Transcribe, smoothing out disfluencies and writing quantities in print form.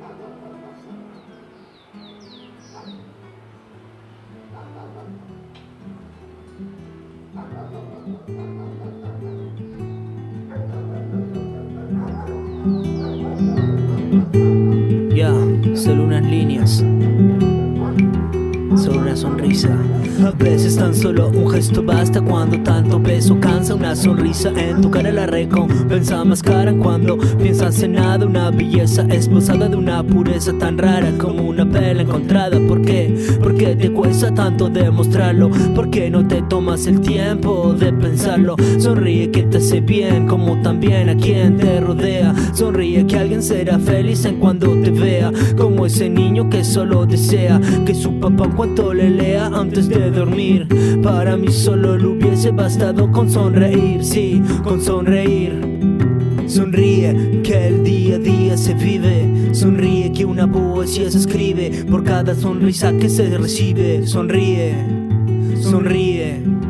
Ya, solo unas líneas, solo una sonrisa. A veces tan solo un gesto basta cuando tanto peso cansa. Una sonrisa en tu cara la recompensa más cara cuando piensas en nada. Una belleza esbozada de una pureza tan rara como una perla encontrada. ¿Por qué? ¿Por qué te cuesta tanto demostrarlo? ¿Por qué no te tomas el tiempo de pensarlo? Sonríe que te hace bien como también a quien te rodea. Sonríe que alguien será feliz en cuando te vea, como ese niño que solo desea que su papá en cuanto le lea antes de dormir. Para mí solo le hubiese bastado con sonreír, sí, con sonreír. Sonríe que el día a día se vive. Sonríe que una poesía se escribe por cada sonrisa que se recibe. Sonríe, sonríe.